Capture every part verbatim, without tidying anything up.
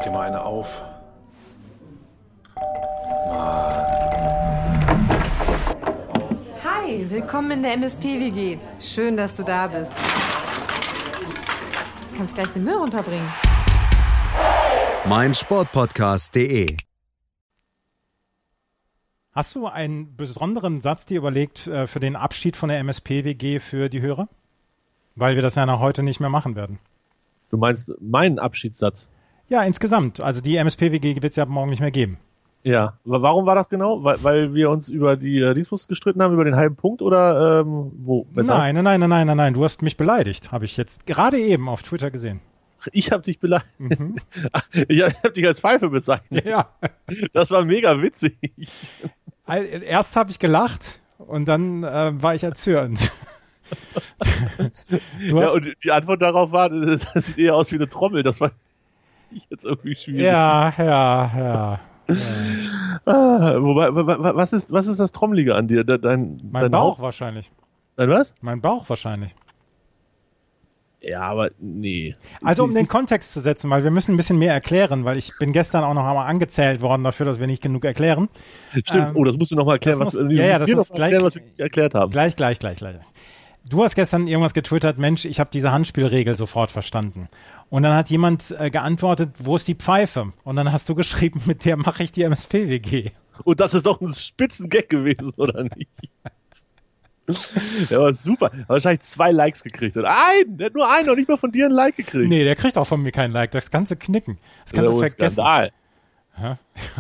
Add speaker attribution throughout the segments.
Speaker 1: dir mal eine auf.
Speaker 2: Hi, willkommen in der M S P W G. Schön, dass du da bist. Du kannst gleich den Müll runterbringen.
Speaker 3: mein Sportpodcast punkt de.
Speaker 4: Hast du einen besonderen Satz dir überlegt äh, für den Abschied von der M S P W G für die Hörer? Weil wir das ja nach heute nicht mehr machen werden.
Speaker 5: Du meinst meinen Abschiedssatz?
Speaker 4: Ja, insgesamt. Also die M S P W G wird es ja morgen nicht mehr geben.
Speaker 5: Ja. Warum war das genau? Weil, weil wir uns über die äh, Dingsbus gestritten haben, über den halben Punkt oder ähm, wo? Besser?
Speaker 4: Nein, nein, nein, nein, nein, nein, nein. Du hast mich beleidigt. Habe ich jetzt gerade eben auf Twitter gesehen.
Speaker 5: Ich habe dich beleidigt.
Speaker 4: Mhm.
Speaker 5: Ich habe dich als Pfeife bezeichnet.
Speaker 4: Ja. Das
Speaker 5: war mega witzig.
Speaker 4: Erst habe ich gelacht und dann äh, war ich erzürnt.
Speaker 5: Du hast ja, und die Antwort darauf war, das sieht eher aus wie eine Trommel. Das war jetzt irgendwie schwierig.
Speaker 4: Ja, ja, ja. ja.
Speaker 5: Ah, wobei, was ist, was ist das Trommelige an dir? Dein,
Speaker 4: mein
Speaker 5: dein
Speaker 4: Bauch
Speaker 5: Haupt?
Speaker 4: wahrscheinlich.
Speaker 5: Dein was?
Speaker 4: Mein Bauch wahrscheinlich.
Speaker 5: Ja, aber nee.
Speaker 4: Also um den Kontext zu setzen, weil wir müssen ein bisschen mehr erklären, weil ich bin gestern auch noch einmal angezählt worden dafür, dass wir nicht genug erklären.
Speaker 5: Stimmt, ähm, oh, das musst du noch mal erklären,
Speaker 4: muss,
Speaker 5: was,
Speaker 4: ja, ja, das
Speaker 5: wir
Speaker 4: ist
Speaker 5: noch
Speaker 4: gleich,
Speaker 5: erklären, was wir nicht erklärt haben.
Speaker 4: Gleich, gleich, gleich, gleich. Du hast gestern irgendwas getwittert, Mensch, ich habe diese Handspielregel sofort verstanden. Und dann hat jemand äh, geantwortet, wo ist die Pfeife? Und dann hast du geschrieben, mit der mache ich die M S P W G.
Speaker 5: Und das ist doch ein Spitzengag gewesen, oder nicht? Der war super. Hat wahrscheinlich zwei Likes gekriegt. Und ein, der hat nur einen, noch nicht mal von dir ein Like gekriegt.
Speaker 4: Nee, der kriegt auch von mir keinen Like. Das ganze Knicken. Das kannst du vergessen.
Speaker 5: Skandal.
Speaker 4: Ja.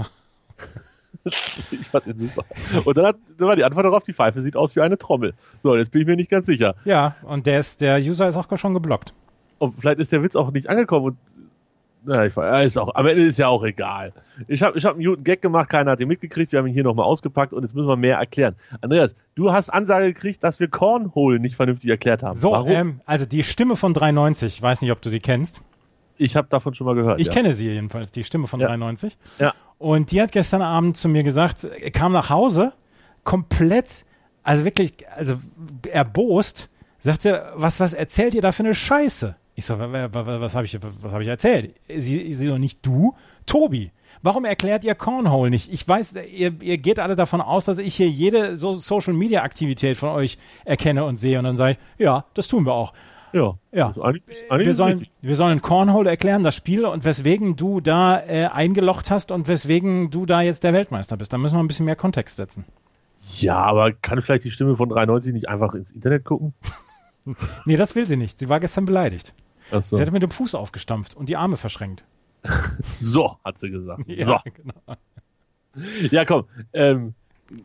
Speaker 5: Ich fand den super. Und dann, hat, dann war die Antwort darauf, die Pfeife sieht aus wie eine Trommel. So, jetzt bin ich mir nicht ganz sicher.
Speaker 4: Ja, und der, ist, der User ist auch schon geblockt.
Speaker 5: Und vielleicht ist der Witz auch nicht angekommen. Und, na, ich weiß, ist auch, am Ende ist ja auch egal. Ich habe ich hab einen guten Gag gemacht, keiner hat ihn mitgekriegt, wir haben ihn hier nochmal ausgepackt und jetzt müssen wir mehr erklären. Andreas, du hast Ansage gekriegt, dass wir Cornhole nicht vernünftig erklärt haben.
Speaker 4: So,
Speaker 5: Warum?
Speaker 4: Ähm, also die Stimme von dreiundneunzig, ich weiß nicht, ob du sie kennst.
Speaker 5: Ich habe davon schon mal gehört.
Speaker 4: Ich
Speaker 5: ja.
Speaker 4: kenne sie jedenfalls, die Stimme von
Speaker 5: ja.
Speaker 4: dreiundneunzig.
Speaker 5: Ja.
Speaker 4: Und die hat gestern Abend zu mir gesagt, er kam nach Hause, komplett, also wirklich, also erbost, sagte, was, was erzählt ihr da für eine Scheiße? Ich so, was, was habe ich, was hab ich erzählt? Sie, sie doch nicht du, Tobi. Warum erklärt ihr Cornhole nicht? Ich weiß, ihr, ihr geht alle davon aus, dass ich hier jede so Social-Media-Aktivität von euch erkenne und sehe. Und dann sage ich, ja, das tun wir auch.
Speaker 5: Ja,
Speaker 4: ja.
Speaker 5: Also eigentlich, eigentlich
Speaker 4: wir, sollen, wir sollen Cornhole erklären, das Spiel, und weswegen du da äh, eingelocht hast und weswegen du da jetzt der Weltmeister bist. Da müssen wir ein bisschen mehr Kontext setzen.
Speaker 5: Ja, aber kann vielleicht die Stimme von dreiundneunzig nicht einfach ins Internet gucken?
Speaker 4: Nee, das will sie nicht. Sie war gestern beleidigt.
Speaker 5: Ach so.
Speaker 4: Sie hat mit dem Fuß aufgestampft und die Arme verschränkt.
Speaker 5: So, hat sie gesagt.
Speaker 4: Ja,
Speaker 5: so.
Speaker 4: Genau.
Speaker 5: Ja, komm. Ähm,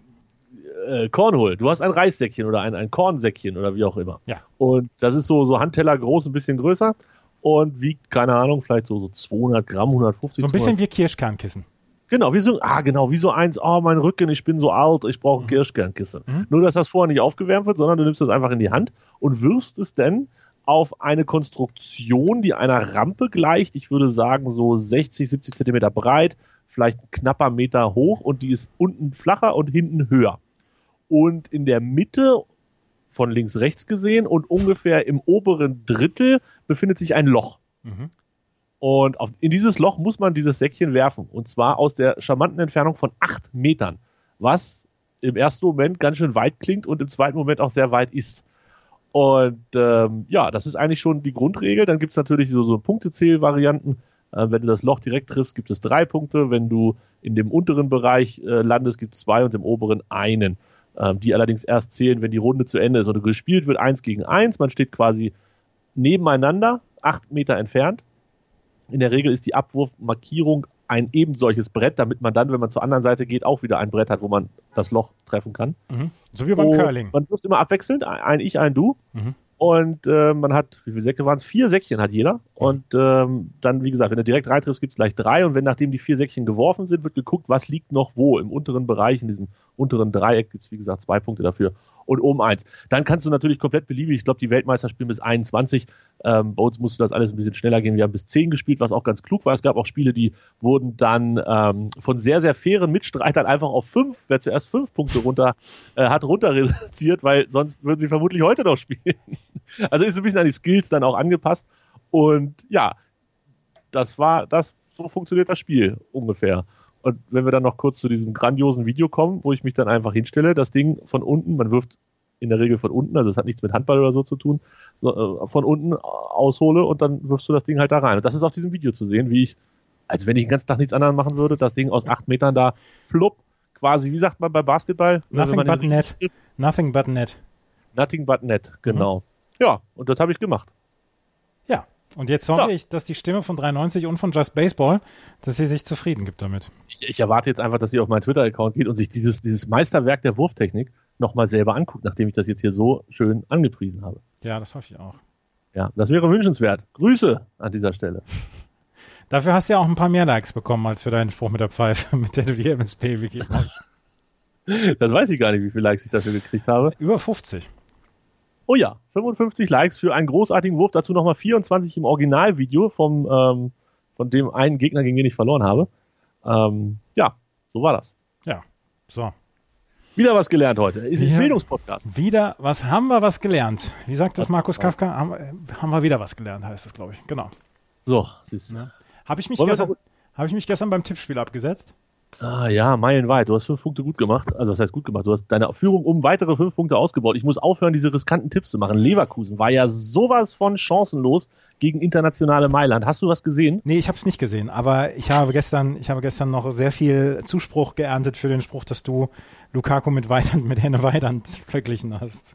Speaker 5: äh, Cornhole. Du hast ein Reissäckchen oder ein, ein Kornsäckchen oder wie auch immer.
Speaker 4: Ja.
Speaker 5: Und das ist so, so Handteller groß, ein bisschen größer und wiegt, keine Ahnung, vielleicht so, so zweihundert Gramm, hundertfünfzig.
Speaker 4: So ein bisschen wie Kirschkernkissen.
Speaker 5: Genau, wie so, ah, genau, wie so eins, oh, mein Rücken, ich bin so alt, ich brauche ein mhm. Kirschkernkissen. Mhm. Nur, dass das vorher nicht aufgewärmt wird, sondern du nimmst das einfach in die Hand und wirfst es dann auf eine Konstruktion, die einer Rampe gleicht. Ich würde sagen, so sechzig, siebzig Zentimeter breit, vielleicht ein knapper Meter hoch und die ist unten flacher und hinten höher. Und in der Mitte, von links rechts gesehen und ungefähr im oberen Drittel befindet sich ein Loch. Mhm. Und auf, in dieses Loch muss man dieses Säckchen werfen. Und zwar aus der charmanten Entfernung von acht Metern. Was im ersten Moment ganz schön weit klingt und im zweiten Moment auch sehr weit ist. Und ähm, ja, das ist eigentlich schon die Grundregel. Dann gibt es natürlich so, so Punktezähl-Varianten. Äh, wenn du das Loch direkt triffst, gibt es drei Punkte. Wenn du in dem unteren Bereich äh, landest, gibt es zwei und im oberen einen. Ähm, die allerdings erst zählen, wenn die Runde zu Ende ist. Oder gespielt wird eins gegen eins. Man steht quasi nebeneinander, acht Meter entfernt. In der Regel ist die Abwurfmarkierung ein eben solches Brett, damit man dann, wenn man zur anderen Seite geht, auch wieder ein Brett hat, wo man das Loch treffen kann.
Speaker 4: Mhm. So wie beim
Speaker 5: und
Speaker 4: Curling.
Speaker 5: Man wirft immer abwechselnd, ein Ich, ein Du. Mhm. Und äh, man hat, wie viele Säckchen waren es? Vier Säckchen hat jeder. Mhm. Und ähm, dann, wie gesagt, wenn du direkt reintriffst, gibt es gleich drei. Und wenn nachdem die vier Säckchen geworfen sind, wird geguckt, was liegt noch wo. Im unteren Bereich, in diesem unteren Dreieck gibt es, wie gesagt, zwei Punkte dafür. Und oben eins. Dann kannst du natürlich komplett beliebig, ich glaube, die Weltmeister spielen bis einundzwanzig. Ähm, bei uns musste das alles ein bisschen schneller gehen. Wir haben bis zehn gespielt, was auch ganz klug war. Es gab auch Spiele, die wurden dann ähm, von sehr, sehr fairen Mitstreitern einfach auf fünf, wer zuerst fünf Punkte runter äh, hat, runter reduziert, weil sonst würden sie vermutlich heute noch spielen. Also ist ein bisschen an die Skills dann auch angepasst. Und ja, das war das so funktioniert das Spiel ungefähr. Und wenn wir dann noch kurz zu diesem grandiosen Video kommen, wo ich mich dann einfach hinstelle, das Ding von unten, man wirft in der Regel von unten, also es hat nichts mit Handball oder so zu tun, so, äh, von unten aushole und dann wirfst du das Ding halt da rein. Und das ist auf diesem Video zu sehen, wie ich, als wenn ich den ganzen Tag nichts anderes machen würde, das Ding aus acht Metern da flupp, quasi, wie sagt man bei Basketball?
Speaker 4: Nothing but net. Nothing but net.
Speaker 5: Nothing but net, genau. Mhm. Ja, und das habe ich gemacht.
Speaker 4: Ja, und jetzt hoffe ja. ich, dass die Stimme von dreiundneunzig und von Just Baseball, dass sie sich zufrieden gibt damit.
Speaker 5: Ich, ich erwarte jetzt einfach, dass sie auf meinen Twitter-Account geht und sich dieses, dieses Meisterwerk der Wurftechnik nochmal selber anguckt, nachdem ich das jetzt hier so schön angepriesen habe.
Speaker 4: Ja, das hoffe ich auch.
Speaker 5: Ja, das wäre wünschenswert. Grüße an dieser Stelle.
Speaker 4: Dafür hast du ja auch ein paar mehr Likes bekommen, als für deinen Spruch mit der Pfeife, mit der du die M S P gegeben hast.
Speaker 5: Das weiß ich gar nicht, wie viele Likes ich dafür gekriegt habe.
Speaker 4: Über fünfzig.
Speaker 5: Oh ja, fünfundfünfzig Likes für einen großartigen Wurf. Dazu nochmal vierundzwanzig im Originalvideo vom, ähm, von dem einen Gegner, gegen den ich verloren habe. Ähm, ja, so war das.
Speaker 4: Ja, so.
Speaker 5: Wieder was gelernt heute. Ist ein Bildungspodcast.
Speaker 4: Wieder was, haben wir was gelernt. Wie sagt das Markus Kafka? Haben, haben wir wieder was gelernt, heißt das, glaube ich. Genau.
Speaker 5: So, siehst du.
Speaker 4: Ja. Habe ich, mich gestern, hab ich mich gestern beim Tippspiel abgesetzt?
Speaker 5: Ah ja, meilenweit. Du hast fünf Punkte gut gemacht. Also das heißt gut gemacht. Du hast deine Führung um weitere fünf Punkte ausgebaut. Ich muss aufhören, diese riskanten Tipps zu machen. Leverkusen war ja sowas von chancenlos gegen internationale Mailand. Hast du was gesehen?
Speaker 4: Nee, ich habe es nicht gesehen. Aber ich habe gestern, ich habe gestern noch sehr viel Zuspruch geerntet für den Spruch, dass du Lukaku mit Weidand, mit Henne Weidand verglichen hast.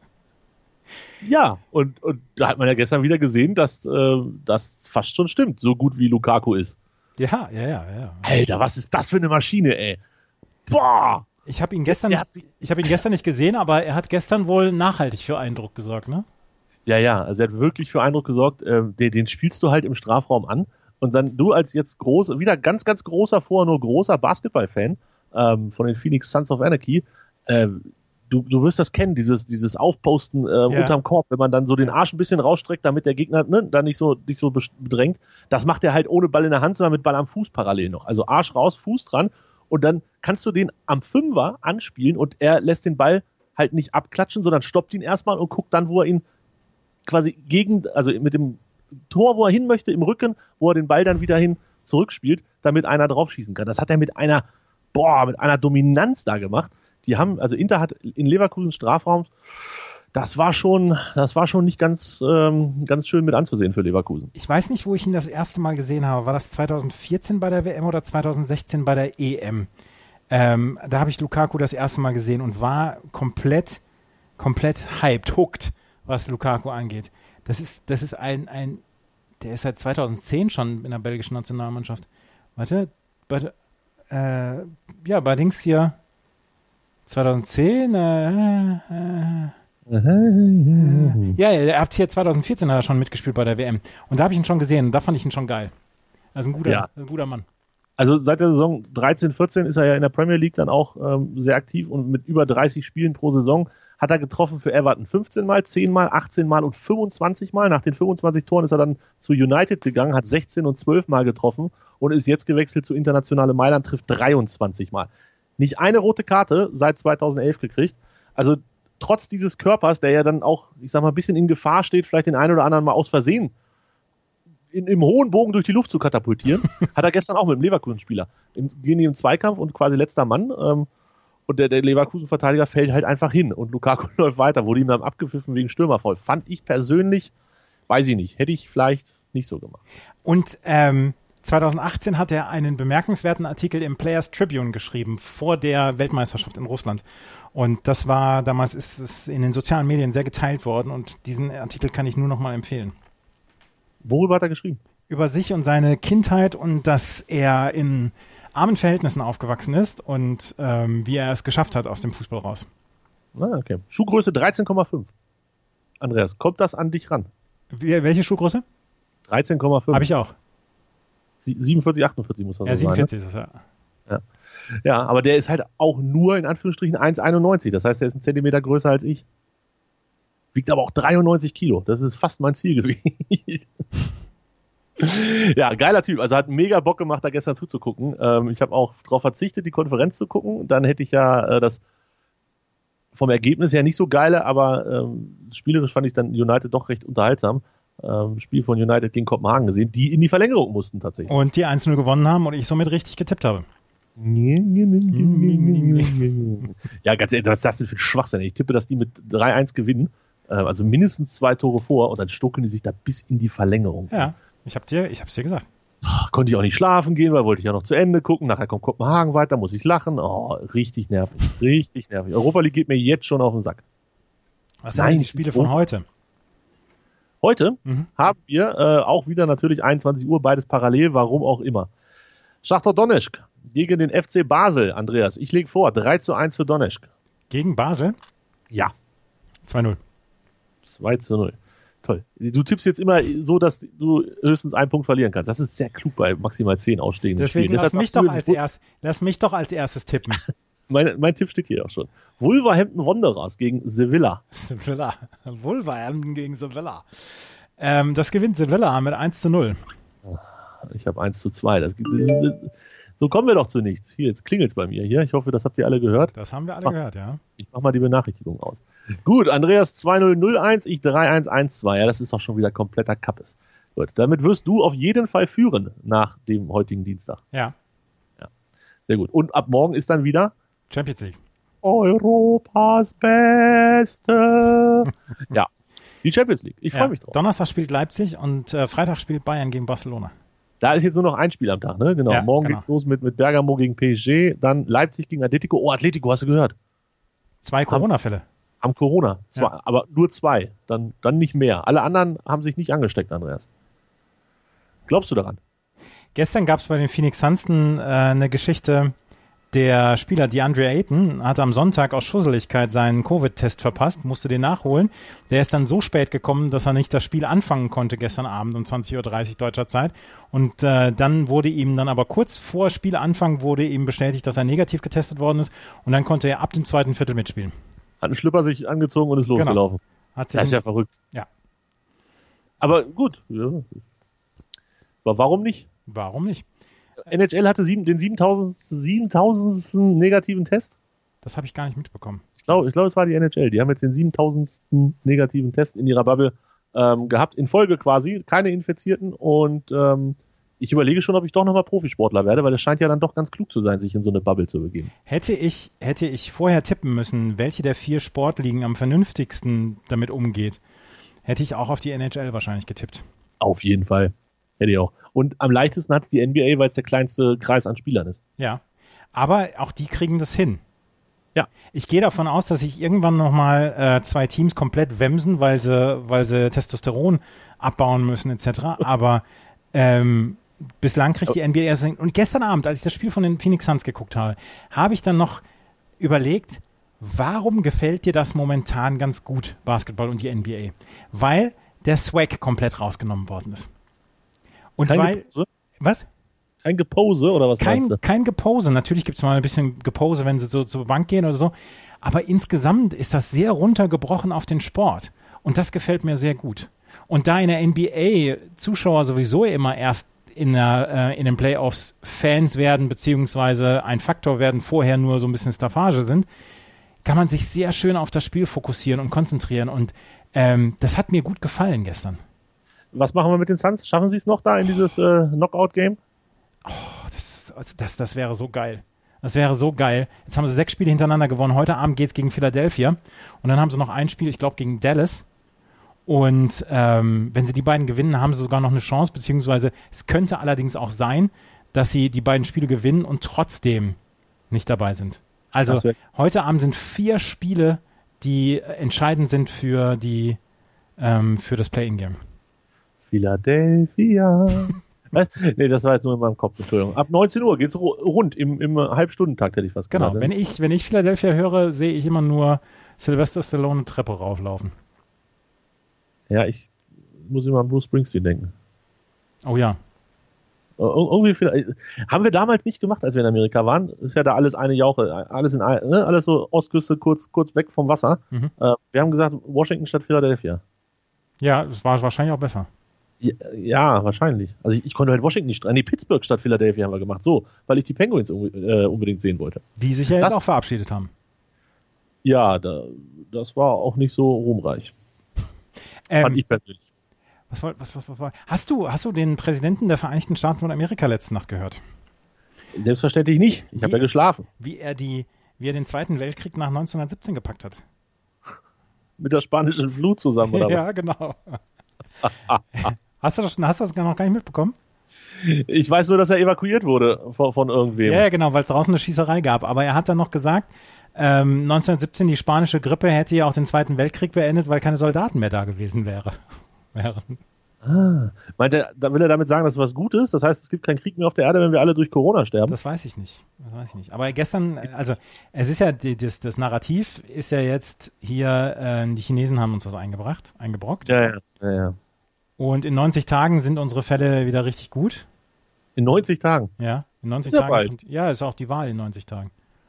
Speaker 5: Ja, und, und da hat man ja gestern wieder gesehen, dass äh, das fast schon stimmt, so gut wie Lukaku ist.
Speaker 4: Ja, ja, ja, ja.
Speaker 5: Alter, was ist das für eine Maschine, ey? Boah!
Speaker 4: Ich habe ihn gestern nicht, ich habe ihn gestern nicht gesehen, aber er hat gestern wohl nachhaltig für Eindruck gesorgt, ne?
Speaker 5: Ja, ja, also er hat wirklich für Eindruck gesorgt. Äh, den, den spielst du halt im Strafraum an und dann du als jetzt groß, wieder ganz, ganz großer, vorher nur großer Basketball-Fan ähm, von den Phoenix Sons of Anarchy, äh, du, du wirst das kennen, dieses, dieses Aufposten äh, ja. unterm Korb, wenn man dann so den Arsch ein bisschen rausstreckt, damit der Gegner ne, da nicht so, nicht so bedrängt. Das macht er halt ohne Ball in der Hand, sondern mit Ball am Fuß parallel noch. Also Arsch raus, Fuß dran und dann kannst du den am Fünfer anspielen und er lässt den Ball halt nicht abklatschen, sondern stoppt ihn erstmal und guckt dann, wo er ihn quasi gegen, also mit dem Tor, wo er hin möchte, im Rücken, wo er den Ball dann wieder hin zurückspielt, damit einer draufschießen kann. Das hat er mit einer, boah, mit einer Dominanz da gemacht. Die haben, also Inter hat in Leverkusen Strafraum, das war schon, das war schon nicht ganz, ähm, ganz schön mit anzusehen für Leverkusen.
Speaker 4: Ich weiß nicht, wo ich ihn das erste Mal gesehen habe. War das zwanzig vierzehn bei der W M oder zwanzig sechzehn bei der E M? Ähm, da habe ich Lukaku das erste Mal gesehen und war komplett, komplett hyped, hooked, was Lukaku angeht. Das ist, das ist ein, ein, der ist seit zwanzig zehn schon in der belgischen Nationalmannschaft. Warte, bei, äh, ja, bei Dings hier, zwanzig zehn, äh, äh, äh, ja, er hat hier zwanzig vierzehn hat er schon mitgespielt bei der W M. Und da habe ich ihn schon gesehen und da fand ich ihn schon geil. Also ein guter, ja. ein guter Mann.
Speaker 5: Also seit der Saison dreizehn vierzehn ist er ja in der Premier League dann auch ähm, sehr aktiv und mit über dreißig Spielen pro Saison hat er getroffen für Everton fünfzehn Mal, zehn Mal, achtzehn Mal und fünfundzwanzig Mal. Nach den fünfundzwanzig Toren ist er dann zu United gegangen, hat sechzehn und zwölf Mal getroffen und ist jetzt gewechselt zu Internationale Mailand, trifft dreiundzwanzig Mal. Nicht eine rote Karte seit zweitausendelf gekriegt. Also trotz dieses Körpers, der ja dann auch, ich sag mal, ein bisschen in Gefahr steht, vielleicht den einen oder anderen mal aus Versehen in, im hohen Bogen durch die Luft zu katapultieren, hat er gestern auch mit dem Leverkusen-Spieler. Im, gehen die im Zweikampf und quasi letzter Mann. Ähm, und der, der Leverkusen-Verteidiger fällt halt einfach hin. Und Lukaku läuft weiter, wurde ihm dann abgepfiffen wegen Stürmerfoul. Fand ich persönlich, weiß ich nicht, hätte ich vielleicht nicht so gemacht.
Speaker 4: Und ähm zwanzig achtzehn hat er einen bemerkenswerten Artikel im Players Tribune geschrieben, vor der Weltmeisterschaft in Russland. Und das war, damals ist es in den sozialen Medien sehr geteilt worden und diesen Artikel kann ich nur noch mal empfehlen.
Speaker 5: Worüber hat er geschrieben?
Speaker 4: Über sich und seine Kindheit und dass er in armen Verhältnissen aufgewachsen ist und ähm, wie er es geschafft hat aus dem Fußball raus.
Speaker 5: Ah, okay. Schuhgröße dreizehn Komma fünf. Andreas, kommt das an dich ran?
Speaker 4: Wie, welche Schuhgröße?
Speaker 5: dreizehn Komma fünf.
Speaker 4: Habe ich auch.
Speaker 5: siebenundvierzig, achtundvierzig muss das
Speaker 4: ja,
Speaker 5: so sein.
Speaker 4: siebenundvierzig ist das, ja.
Speaker 5: ja. Ja, aber der ist halt auch nur in Anführungsstrichen eins Komma einundneunzig. Das heißt, er ist ein Zentimeter größer als ich. Wiegt aber auch dreiundneunzig Kilo. Das ist fast mein Zielgewicht. Ja, geiler Typ. Also hat mega Bock gemacht, da gestern zuzugucken. Ähm, ich habe auch darauf verzichtet, die Konferenz zu gucken. Dann hätte ich ja äh, das vom Ergebnis her nicht so geile, aber ähm, spielerisch fand ich dann United doch recht unterhaltsam. ähm, Spiel von United gegen Kopenhagen gesehen, die in die Verlängerung mussten tatsächlich.
Speaker 4: Und die eins null gewonnen haben und ich somit richtig getippt habe.
Speaker 5: Ja, ganz ehrlich, was ist das denn für ein Schwachsinn? Ich tippe, dass die mit drei eins gewinnen, äh, also mindestens zwei Tore vor und dann stuckeln die sich da bis in die Verlängerung.
Speaker 4: Ja, ich hab dir, ich hab's dir gesagt.
Speaker 5: Ach, konnte ich auch nicht schlafen gehen, weil wollte ich ja noch zu Ende gucken. Nachher kommt Kopenhagen weiter, muss ich lachen. Oh, richtig nervig, richtig nervig. Europa League geht mir jetzt schon auf den Sack.
Speaker 4: Was sind denn die Spiele von heute?
Speaker 5: Heute
Speaker 4: Mhm.
Speaker 5: haben wir äh, auch wieder natürlich einundzwanzig Uhr, beides parallel, warum auch immer. Schachtar Donetsk gegen den F C Basel, Andreas. Ich lege vor, drei zu eins für Donetsk.
Speaker 4: Gegen Basel?
Speaker 5: Ja.
Speaker 4: zwei null.
Speaker 5: zwei zu null. Toll. Du tippst jetzt immer so, dass du höchstens einen Punkt verlieren kannst. Das ist sehr klug bei maximal zehn ausstehenden
Speaker 4: Deswegen
Speaker 5: Spielen.
Speaker 4: lass
Speaker 5: Deshalb
Speaker 4: mich, doch
Speaker 5: du-
Speaker 4: als erst, lass mich doch als erstes tippen.
Speaker 5: Mein, mein Tipp steht hier auch schon. Wolverhampton Wanderers gegen Sevilla.
Speaker 4: Sevilla. Wolverhampton gegen Sevilla. Ähm, das gewinnt Sevilla mit eins zu null.
Speaker 5: Ich habe eins zu zwei. Das, so kommen wir doch zu nichts. Hier, jetzt klingelt es bei mir hier. Ich hoffe, das habt ihr alle gehört.
Speaker 4: Das haben wir alle
Speaker 5: Ach.
Speaker 4: gehört, ja.
Speaker 5: Ich mach mal die Benachrichtigung aus. Gut, Andreas zwei null null eins, ich drei eins eins zwei. Ja, das ist doch schon wieder kompletter Kappes. Gut, damit wirst du auf jeden Fall führen nach dem heutigen Dienstag.
Speaker 4: Ja,
Speaker 5: Sehr gut. Und ab morgen ist dann wieder
Speaker 4: Champions League.
Speaker 5: Europas Beste. Ja, die Champions League. Ich freue
Speaker 4: Ja.
Speaker 5: mich drauf.
Speaker 4: Donnerstag spielt Leipzig und äh, Freitag spielt Bayern gegen Barcelona.
Speaker 5: Da ist jetzt nur noch ein Spiel am Tag, ne? Genau.
Speaker 4: Ja,
Speaker 5: Morgen
Speaker 4: genau.
Speaker 5: geht's los mit, mit Bergamo gegen P S G, dann Leipzig gegen Atletico. Oh, Atletico, hast du gehört?
Speaker 4: Zwei Corona-Fälle.
Speaker 5: Haben Corona. Zwei,
Speaker 4: Ja.
Speaker 5: Aber nur zwei. Dann, dann nicht mehr. Alle anderen haben sich nicht angesteckt, Andreas. Glaubst du daran?
Speaker 4: Gestern gab es bei den Phoenix Suns äh, eine Geschichte, der Spieler DeAndre Ayton hat am Sonntag aus Schusseligkeit seinen Covid-Test verpasst, musste den nachholen. Der ist dann so spät gekommen, dass er nicht das Spiel anfangen konnte gestern Abend um zwanzig Uhr dreißig deutscher Zeit. Und äh, dann wurde ihm dann aber kurz vor Spielanfang wurde ihm bestätigt, dass er negativ getestet worden ist. Und dann konnte er ab dem zweiten Viertel mitspielen.
Speaker 5: Hat einen Schlüpper sich angezogen und ist losgelaufen.
Speaker 4: Hat sich
Speaker 5: Das ist ja verrückt.
Speaker 4: Ja.
Speaker 5: Aber gut. Ja. Aber warum nicht?
Speaker 4: Warum nicht?
Speaker 5: N H L hatte sieben, den siebentausendsten negativen Test.
Speaker 4: Das habe ich gar nicht mitbekommen.
Speaker 5: Ich glaube, ich glaube, es war die N H L. Die haben jetzt den siebentausendsten negativen Test in ihrer Bubble ähm, gehabt. In Folge quasi. Keine Infizierten. Und ähm, ich überlege schon, ob ich doch nochmal Profisportler werde, weil es scheint ja dann doch ganz klug zu sein, sich in so eine Bubble zu begeben.
Speaker 4: Hätte ich, hätte ich vorher tippen müssen, welche der vier Sportligen am vernünftigsten damit umgeht, hätte ich auch auf die N H L wahrscheinlich getippt.
Speaker 5: Auf jeden Fall. Hätte ich auch. Und am leichtesten hat es die N B A, weil es der kleinste Kreis an Spielern ist.
Speaker 4: Ja, aber auch die kriegen das hin.
Speaker 5: Ja.
Speaker 4: Ich gehe davon aus, dass sich irgendwann nochmal äh, zwei Teams komplett wemsen, weil sie, weil sie Testosteron abbauen müssen et cetera. Aber ähm, bislang kriegt die N B A es hin. Und gestern Abend, als ich das Spiel von den Phoenix Suns geguckt habe, habe ich dann noch überlegt, warum gefällt dir das momentan ganz gut, Basketball und die N B A? Weil der Swag komplett rausgenommen worden ist. Und
Speaker 5: Kein
Speaker 4: weil,
Speaker 5: Gepose?
Speaker 4: was?
Speaker 5: Kein Gepose oder was
Speaker 4: Kein,
Speaker 5: meinst du?
Speaker 4: kein Gepose. Natürlich gibt es mal ein bisschen Gepose, wenn sie so zur Bank gehen oder so. Aber insgesamt ist das sehr runtergebrochen auf den Sport. Und das gefällt mir sehr gut. Und da in der N B A Zuschauer sowieso immer erst in, der, äh, in den Playoffs Fans werden, beziehungsweise ein Faktor werden, vorher nur so ein bisschen Staffage sind, kann man sich sehr schön auf das Spiel fokussieren und konzentrieren. Und ähm, das hat mir gut gefallen gestern.
Speaker 5: Was machen wir mit den Suns? Schaffen sie es noch da in dieses äh, Knockout-Game?
Speaker 4: Oh, das, das, das wäre so geil. Das wäre so geil. Jetzt haben sie sechs Spiele hintereinander gewonnen. Heute Abend geht's gegen Philadelphia. Und dann haben sie noch ein Spiel, ich glaube, gegen Dallas. Und ähm, wenn sie die beiden gewinnen, haben sie sogar noch eine Chance. Beziehungsweise es könnte allerdings auch sein, dass sie die beiden Spiele gewinnen und trotzdem nicht dabei sind. Also heute Abend sind vier Spiele, die entscheidend sind für, die, ähm, für das Play-In-Game.
Speaker 5: Philadelphia. Was? Nee, das war jetzt nur in meinem Kopf, Entschuldigung. Ab neunzehn Uhr geht's ru- rund, im, im Halbstundentakt hätte ich was
Speaker 4: Genau,
Speaker 5: gesagt.
Speaker 4: wenn ich, wenn ich Philadelphia höre, sehe ich immer nur Sylvester Stallone eine Treppe rauflaufen.
Speaker 5: Ja, ich muss immer an Bruce Springsteen denken.
Speaker 4: Oh ja.
Speaker 5: Ir- Irgendwie vielleicht, haben wir damals nicht gemacht, als wir in Amerika waren. Ist ja da alles eine Jauche, alles in ein- ne? alles so Ostküste, kurz, kurz weg vom Wasser.
Speaker 4: Mhm.
Speaker 5: Äh, wir haben gesagt, Washington statt Philadelphia.
Speaker 4: Ja, das war wahrscheinlich auch besser.
Speaker 5: Ja, ja, wahrscheinlich. Also ich, ich konnte halt Washington nicht streiten. Nee, Pittsburgh statt Philadelphia haben wir gemacht. So, weil ich die Penguins äh, unbedingt sehen wollte.
Speaker 4: Die sich ja jetzt
Speaker 5: Das-
Speaker 4: auch verabschiedet haben.
Speaker 5: Ja, da, das war auch nicht so ruhmreich. Fand
Speaker 4: Ähm,
Speaker 5: ich persönlich.
Speaker 4: Was, was, was, was, was, hast du, hast du den Präsidenten der Vereinigten Staaten von Amerika letzte Nacht gehört?
Speaker 5: Selbstverständlich nicht. Ich habe ja geschlafen.
Speaker 4: Wie er die, wie er den Zweiten Weltkrieg nach neunzehnhundertsiebzehn gepackt hat.
Speaker 5: Mit der spanischen Flut zusammen, oder
Speaker 4: Ja,
Speaker 5: was?
Speaker 4: genau. Hast du das, hast du das noch gar nicht mitbekommen?
Speaker 5: Ich weiß nur, dass er evakuiert wurde von, von irgendwem.
Speaker 4: Ja, ja, genau, weil es draußen eine Schießerei gab. Aber er hat dann noch gesagt, ähm, neunzehnhundertsiebzehn die spanische Grippe hätte ja auch den Zweiten Weltkrieg beendet, weil keine Soldaten mehr da gewesen wäre. wären.
Speaker 5: Ah, meint er, da will er damit sagen, dass es was gut ist? Das heißt, es gibt keinen Krieg mehr auf der Erde, wenn wir alle durch Corona sterben?
Speaker 4: Das weiß ich nicht. Das weiß ich nicht. Aber gestern, also es ist ja, die, das, das Narrativ ist ja jetzt hier, äh, die Chinesen haben uns das eingebracht, eingebrockt.
Speaker 5: Ja, ja, ja, ja.
Speaker 4: Und in neunzig Tagen sind unsere Fälle wieder richtig gut.
Speaker 5: In neunzig Tagen?
Speaker 4: Ja, in neunzig
Speaker 5: Ist ja
Speaker 4: Tagen.
Speaker 5: bald.
Speaker 4: Sind, ja, ist auch die Wahl in neunzig Tagen.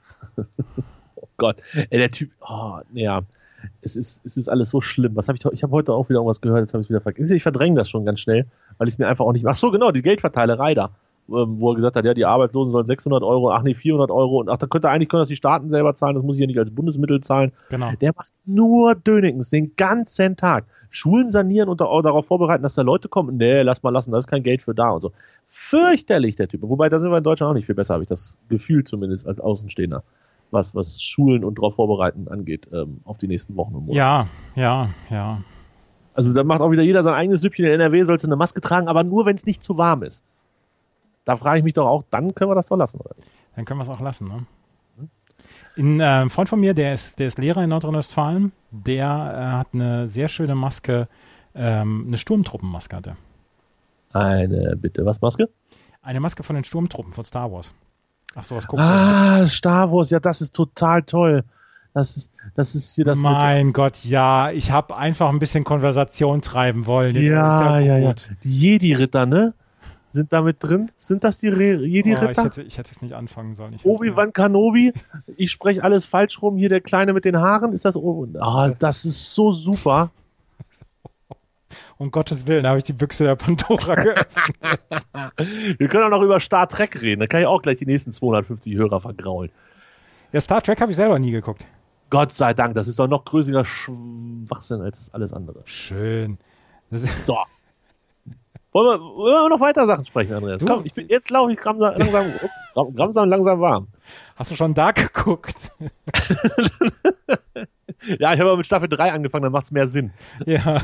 Speaker 5: Oh Gott, ey, der Typ, oh, ja, es ist, es ist alles so schlimm. Was habe ich, ich habe heute auch wieder irgendwas gehört, jetzt habe ich es wieder vergessen. Ich verdränge das schon ganz schnell, weil ich es mir einfach auch nicht, ach so, genau, die Geldverteilerei da, ähm, wo er gesagt hat, ja, die Arbeitslosen sollen sechshundert Euro, ach nee, vierhundert Euro und ach, da könnte eigentlich, können das die Staaten selber zahlen, das muss ich ja nicht als Bundesmittel zahlen.
Speaker 4: Genau.
Speaker 5: Der macht nur Dönekens den ganzen Tag. Schulen sanieren und da, darauf vorbereiten, dass da Leute kommen. Nee, lass mal lassen, da ist kein Geld für da und so. Fürchterlich, der Typ. Wobei, da sind wir in Deutschland auch nicht viel besser, habe ich das Gefühl zumindest als Außenstehender, was, was Schulen und darauf vorbereiten angeht, ähm, auf die nächsten Wochen und Monate.
Speaker 4: Ja, ja, ja.
Speaker 5: Also da macht auch wieder jeder sein eigenes Süppchen. In N R W sollst du eine Maske tragen, aber nur, wenn es nicht zu warm ist. Da frage ich mich doch auch, dann können wir das doch lassen, oder?
Speaker 4: Dann können wir es auch lassen, ne? Ein äh, Freund von mir, der ist, der ist Lehrer in Nordrhein-Westfalen, der äh, hat eine sehr schöne Maske, ähm, eine Sturmtruppenmaske hatte.
Speaker 5: Eine, bitte, was, Maske?
Speaker 4: Eine Maske von den Sturmtruppen von Star Wars. Ach so, was guckst
Speaker 5: Ah,
Speaker 4: du nicht?
Speaker 5: Star Wars, ja, das ist total toll. Das ist, das ist hier das.
Speaker 4: Mein Gott, ja, ich habe einfach ein bisschen Konversation treiben wollen. Jetzt
Speaker 5: ja,
Speaker 4: ist ja,
Speaker 5: ja, ja.
Speaker 4: gut.
Speaker 5: Die Jedi-Ritter, ne? Sind da mit drin? Sind das die Re-
Speaker 4: Oh, ich
Speaker 5: Jedi-Ritter?
Speaker 4: hätte, ich hätte es nicht anfangen sollen. Ich hätte-
Speaker 5: Obi-Wan Kenobi, ich spreche alles falsch rum, hier der Kleine mit den Haaren, ist das Obi? Ah, das ist so super.
Speaker 4: Um Gottes Willen habe ich die Büchse der Pandora geöffnet.
Speaker 5: Wir können auch noch über Star Trek reden, da kann ich auch gleich die nächsten zweihundertfünfzig Hörer vergraulen.
Speaker 4: Ja, Star Trek habe ich selber nie geguckt.
Speaker 5: Gott sei Dank, das ist doch noch größerer Schwachsinn als alles andere.
Speaker 4: Schön. Das ist,
Speaker 5: So. Wollen wir, wollen wir noch weiter Sachen sprechen, Andreas?
Speaker 4: Du-
Speaker 5: Komm, ich bin, jetzt laufe ich langsam, langsam, langsam, langsam warm.
Speaker 4: hast du schon da geguckt?
Speaker 5: Ja, ich habe aber mit Staffel drei angefangen, dann macht es mehr Sinn.
Speaker 4: Ja.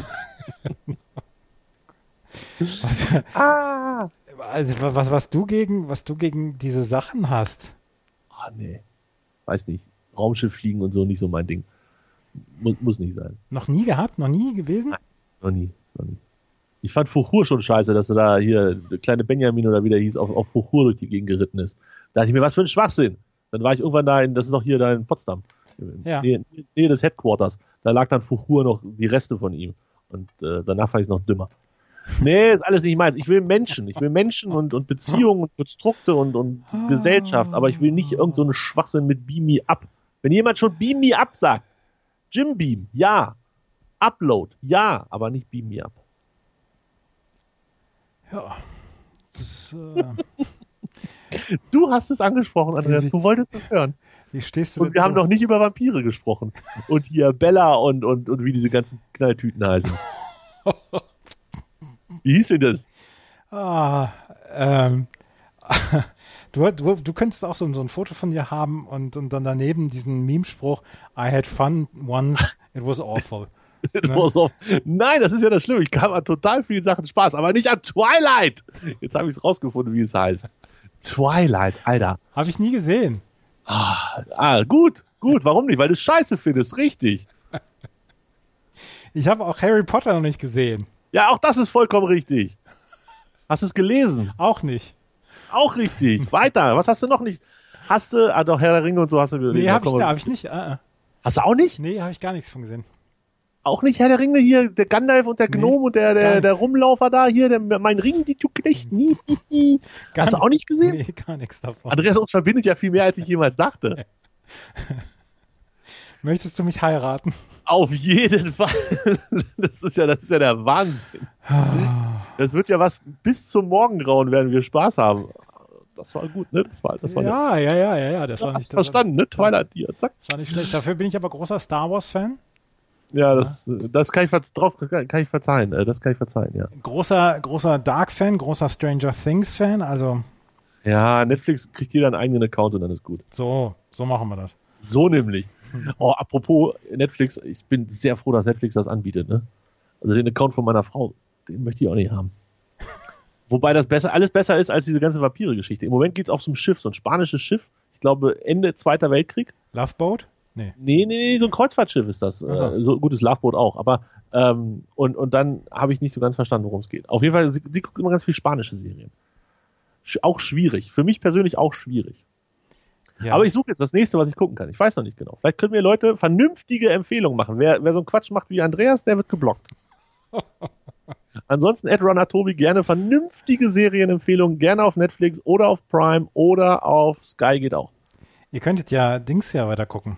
Speaker 4: was,
Speaker 5: Ah!
Speaker 4: also was, was du gegen, was du gegen diese Sachen hast?
Speaker 5: Ah, nee. Weiß nicht. Raumschiff fliegen und so, nicht so mein Ding. Muss, muss nicht sein.
Speaker 4: Noch nie gehabt? Noch nie gewesen?
Speaker 5: Noch nie. Noch nie. Ich fand Fuchur schon scheiße, dass er da hier, der kleine Benjamin oder wie der hieß, auf, auf Fuchur durch die Gegend geritten ist. Da dachte ich mir, was für ein Schwachsinn. Dann war ich irgendwann da in, das ist doch hier da in Potsdam.
Speaker 4: Ja.
Speaker 5: Nähe, Nähe des Headquarters. Da lag dann Fuchur noch die Reste von ihm. Und äh, danach fand ich es noch dümmer. Nee, ist alles nicht meins. Ich will Menschen. Ich will Menschen und, und Beziehungen und Konstrukte und, und Gesellschaft. Aber ich will nicht irgend so einen Schwachsinn mit Beam Me Up. Wenn jemand schon Beam Me Up sagt, Jim Beam, ja. Upload, ja. Aber nicht Beam Me Up.
Speaker 4: Ja. Das, äh,
Speaker 5: Du hast es angesprochen, Andreas. Du wolltest es hören.
Speaker 4: wie stehst du
Speaker 5: Und wir haben noch nicht über Vampire gesprochen. Und hier Bella und, und, und wie diese ganzen Knalltüten heißen. Wie hieß denn das?
Speaker 4: Ah, ähm, du, du, du könntest auch so, so ein Foto von dir haben und, und dann daneben diesen Meme-Spruch, I had fun once, it was awful.
Speaker 5: It was off. Nein, das ist ja das Schlimme. Ich kam an total vielen Sachen Spaß, aber nicht an Twilight. Jetzt habe ich es rausgefunden, wie es heißt. Twilight, Alter.
Speaker 4: Habe ich nie gesehen.
Speaker 5: Ah, ah, gut, gut. Warum nicht? Weil du es scheiße findest, richtig.
Speaker 4: Ich habe auch Harry Potter noch nicht gesehen.
Speaker 5: Ja, auch das ist vollkommen richtig. Hast du es gelesen?
Speaker 4: Auch nicht.
Speaker 5: Auch richtig. Weiter. Was hast du noch nicht? Hast du, ah doch, Herr der Ringe und so hast du gelesen.
Speaker 4: Nee,
Speaker 5: Da
Speaker 4: habe ich,
Speaker 5: kommen wir-
Speaker 4: hab ich nicht. Äh, äh.
Speaker 5: Hast du auch nicht?
Speaker 4: Nee, habe ich gar nichts von gesehen.
Speaker 5: Auch nicht Herr der Ringe hier, der Gandalf und der
Speaker 4: Nee,
Speaker 5: Gnome und der,
Speaker 4: gar
Speaker 5: der,
Speaker 4: nichts.
Speaker 5: der Rumlaufer da hier, der, mein Ring, die du Knecht.
Speaker 4: Gar
Speaker 5: Hast du auch nicht gesehen?
Speaker 4: Nee, gar nichts davon.
Speaker 5: Andreas, uns verbindet ja viel mehr, als ich jemals dachte.
Speaker 4: Möchtest du mich heiraten?
Speaker 5: Auf jeden Fall. Das ist ja, das ist ja der Wahnsinn. Das wird ja was, bis zum Morgengrauen werden wir Spaß haben. Das war gut, ne? Das war, das war
Speaker 4: Ja, ja, ja, ja, ja. Das war
Speaker 5: Hast
Speaker 4: nicht, das war,
Speaker 5: verstanden, ne? Twilight hier, zack.
Speaker 4: das war nicht schlecht. Dafür bin ich aber großer Star Wars-Fan.
Speaker 5: Ja, das, das kann ich, ver- drauf, kann ich verzeihen. Das kann ich verzeihen, ja.
Speaker 4: Großer, großer Dark-Fan, großer Stranger Things-Fan, also.
Speaker 5: Ja, Netflix kriegt jeder einen eigenen Account und dann ist gut.
Speaker 4: So, so machen wir das.
Speaker 5: So nämlich. Oh, apropos Netflix, ich bin sehr froh, dass Netflix das anbietet, ne? Also den Account von meiner Frau, den möchte ich auch nicht haben. Wobei das besser, alles besser ist als diese ganze Vampire-Geschichte. Im Moment geht's auf so einem Schiff, so ein spanisches Schiff. Ich glaube, Ende Zweiter Weltkrieg.
Speaker 4: Love Boat? Nee.
Speaker 5: Nee, nee, nee, so ein Kreuzfahrtschiff ist das.
Speaker 4: Ach so.
Speaker 5: Äh, so gutes Loveboat auch. Aber, ähm, und, und dann habe ich nicht so ganz verstanden, worum es geht. Auf jeden Fall, sie, sie guckt immer ganz viel spanische Serien. Sch- auch schwierig. Für mich persönlich auch schwierig.
Speaker 4: Ja.
Speaker 5: Aber ich suche jetzt das nächste, was ich gucken kann. Ich weiß noch nicht genau. Vielleicht können mir Leute vernünftige Empfehlungen machen. Wer, wer so einen Quatsch macht wie Andreas, der wird geblockt. Ansonsten, Ed Runner Tobi, gerne vernünftige Serienempfehlungen, gerne auf Netflix oder auf Prime oder auf Sky geht auch.
Speaker 4: Ihr könntet ja Dings ja weiter gucken.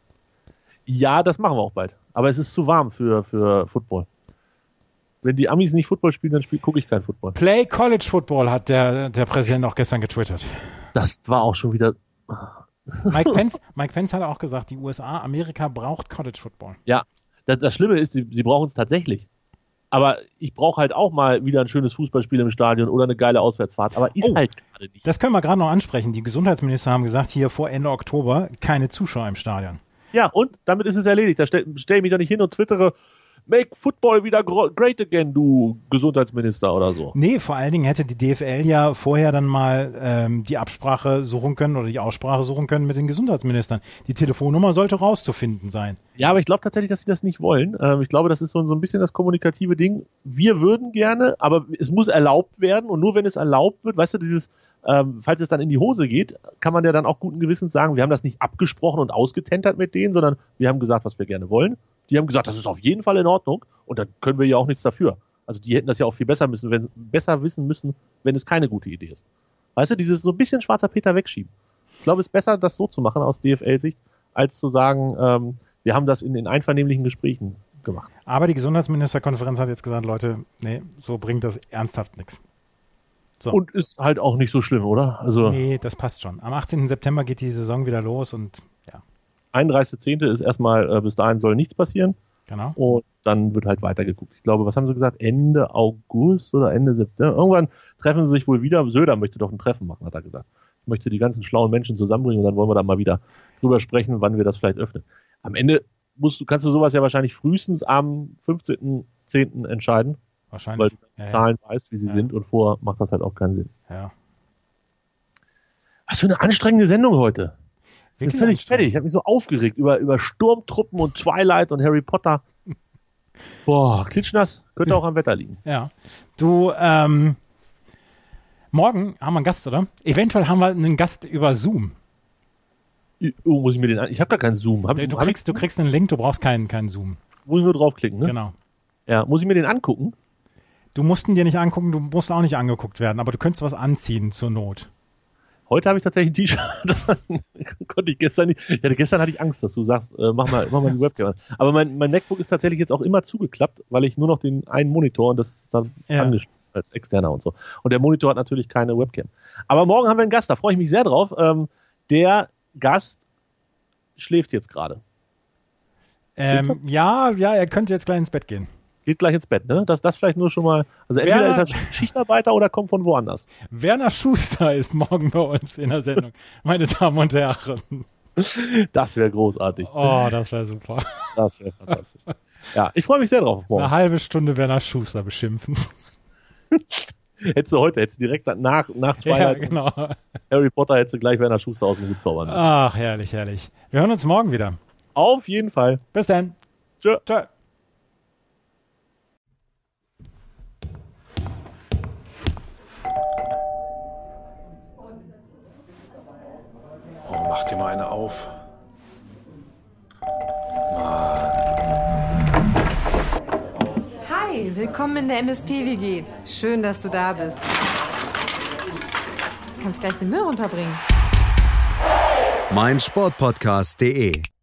Speaker 5: Ja, das machen wir auch bald. Aber es ist zu warm für, für Football. Wenn die Amis nicht Football spielen, dann spiel, gucke ich kein Football.
Speaker 4: Play College Football hat der, der Präsident auch gestern getwittert.
Speaker 5: Das war auch schon wieder...
Speaker 4: Mike Pence, Mike Pence hat auch gesagt, die U S A, Amerika braucht College Football.
Speaker 5: Ja, das, das Schlimme ist, sie, sie brauchen es tatsächlich. Aber ich brauche halt auch mal wieder ein schönes Fußballspiel im Stadion oder eine geile Auswärtsfahrt. Aber ist
Speaker 4: Oh,
Speaker 5: halt gerade nicht.
Speaker 4: Das können wir gerade noch ansprechen. Die Gesundheitsminister haben gesagt, hier vor Ende Oktober keine Zuschauer im Stadion.
Speaker 5: Ja, und damit ist es erledigt. Da stelle stell ich mich doch nicht hin und twittere, make Football wieder gro- great again, du Gesundheitsminister oder so.
Speaker 4: Nee, vor allen Dingen hätte die D F L ja vorher dann mal ähm, die Absprache suchen können oder die Aussprache suchen können mit den Gesundheitsministern. Die Telefonnummer sollte rauszufinden sein.
Speaker 5: Ja, aber ich glaube tatsächlich, dass sie das nicht wollen. Ähm, ich glaube, das ist so, so ein bisschen das kommunikative Ding. Wir würden gerne, aber es muss erlaubt werden. Und nur wenn es erlaubt wird, weißt du, dieses, ähm, falls es dann in die Hose geht, kann man ja dann auch guten Gewissens sagen, wir haben das nicht abgesprochen und ausgetentert mit denen, sondern wir haben gesagt, was wir gerne wollen. Die haben gesagt, das ist auf jeden Fall in Ordnung. Und dann können wir ja auch nichts dafür. Also die hätten das ja auch viel besser müssen, wenn, besser wissen müssen, wenn es keine gute Idee ist. Weißt du, dieses so ein bisschen schwarzer Peter wegschieben. Ich glaube, es ist besser, das so zu machen aus D F L-Sicht, als zu sagen, ähm, wir haben das in den einvernehmlichen Gesprächen gemacht.
Speaker 4: Aber die Gesundheitsministerkonferenz hat jetzt gesagt, Leute, nee, so bringt das ernsthaft nichts. So.
Speaker 5: Und ist halt auch nicht so schlimm, oder? Also
Speaker 4: Nee, das passt schon. Am achtzehnten September geht die Saison wieder los und ja,
Speaker 5: einunddreißigster zehnter ist erstmal, äh, bis dahin soll nichts passieren.
Speaker 4: genau.
Speaker 5: Und dann wird halt weitergeguckt. Ich glaube, was haben sie gesagt? Ende August oder Ende September? Irgendwann treffen sie sich wohl wieder. Söder möchte doch ein Treffen machen, hat er gesagt. Ich möchte die ganzen schlauen Menschen zusammenbringen und dann wollen wir da mal wieder drüber sprechen, wann wir das vielleicht öffnen. Am Ende musst du, kannst du sowas ja wahrscheinlich frühestens am fünfzehnten zehnten entscheiden, weil
Speaker 4: Wahrscheinlich.
Speaker 5: du die
Speaker 4: Ja,
Speaker 5: Zahlen weißt, wie sie
Speaker 4: Ja.
Speaker 5: sind und vorher macht das halt auch keinen Sinn.
Speaker 4: ja.
Speaker 5: Was für eine anstrengende Sendung heute. Ich bin
Speaker 4: Wirklich
Speaker 5: völlig
Speaker 4: anstrengend.
Speaker 5: fertig. Ich habe mich so aufgeregt über, über Sturmtruppen und Twilight und Harry Potter. Boah, klitschnass. Könnte auch am Wetter liegen.
Speaker 4: Ja. Du, ähm, morgen haben wir einen Gast, oder? Eventuell haben wir einen Gast über Zoom.
Speaker 5: Oh, muss ich mir den an? Ich habe gar keinen Zoom. Hab,
Speaker 4: Du
Speaker 5: hab
Speaker 4: kriegst, du kriegst einen Link, du brauchst keinen, keinen Zoom.
Speaker 5: ich, muss ich nur draufklicken, ne?
Speaker 4: Genau.
Speaker 5: Ja, muss ich mir den angucken?
Speaker 4: Du musst ihn dir nicht angucken, du musst auch nicht angeguckt werden, aber du könntest was anziehen zur Not.
Speaker 5: Heute habe ich tatsächlich ein T-Shirt an. Konnte ich gestern nicht. Ja, gestern hatte ich Angst, dass du sagst, äh, mach mal, mach mal die Webcam an. Aber mein, mein MacBook ist tatsächlich jetzt auch immer zugeklappt, weil ich nur noch den einen Monitor und das ist dann
Speaker 4: Ja.
Speaker 5: angeschlossen als externer und so. Und der Monitor hat natürlich keine Webcam. Aber morgen haben wir einen Gast, da freue ich mich sehr drauf. Ähm, der Gast schläft jetzt gerade.
Speaker 4: Ähm, ja, ja, er könnte jetzt gleich ins Bett gehen.
Speaker 5: Geht gleich ins Bett, ne? Das, das vielleicht nur schon mal. Also entweder
Speaker 4: Werner-
Speaker 5: ist er Schichtarbeiter oder kommt von woanders.
Speaker 4: Werner Schuster ist morgen bei uns in der Sendung. Meine Damen und Herren.
Speaker 5: Das wäre großartig.
Speaker 4: Oh, das wäre super.
Speaker 5: Das wäre fantastisch. Ja, ich freue mich sehr drauf auf morgen.
Speaker 4: Eine halbe Stunde Werner Schuster beschimpfen.
Speaker 5: Hättest du heute, hättest du direkt nach, nach
Speaker 4: Ja,
Speaker 5: Twilight
Speaker 4: genau.
Speaker 5: Harry Potter, hättest du gleich Werner Schuster aus dem Hut zaubern müssen.
Speaker 4: Ach, herrlich, herrlich. Wir hören uns morgen wieder.
Speaker 5: Auf jeden Fall.
Speaker 4: Bis dann.
Speaker 5: Tschö.
Speaker 4: Tschö.
Speaker 1: Oh, mach dir mal eine auf.
Speaker 2: Hi, willkommen in der M S P-W G. Schön, dass du da bist. Kannst gleich den Müll runterbringen.
Speaker 3: mein Sportpodcast punkt de